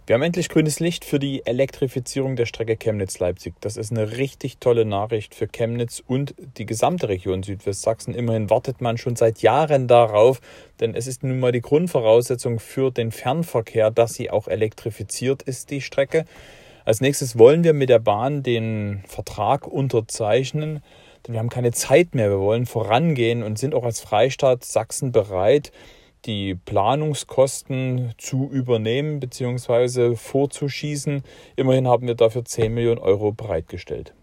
Wir haben endlich grünes Licht für die Elektrifizierung der Strecke Chemnitz-Leipzig. Das ist eine richtig tolle Nachricht für Chemnitz und die gesamte Region Südwestsachsen. Immerhin wartet man schon seit Jahren darauf, denn es ist nun mal die Grundvoraussetzung für den Fernverkehr, dass sie auch elektrifiziert ist, die Strecke. Als nächstes wollen wir mit der Bahn den Vertrag unterzeichnen, denn wir haben keine Zeit mehr. Wir wollen vorangehen und sind auch als Freistaat Sachsen bereit, die Planungskosten zu übernehmen bzw. vorzuschießen. Immerhin haben wir dafür 10 Millionen Euro bereitgestellt.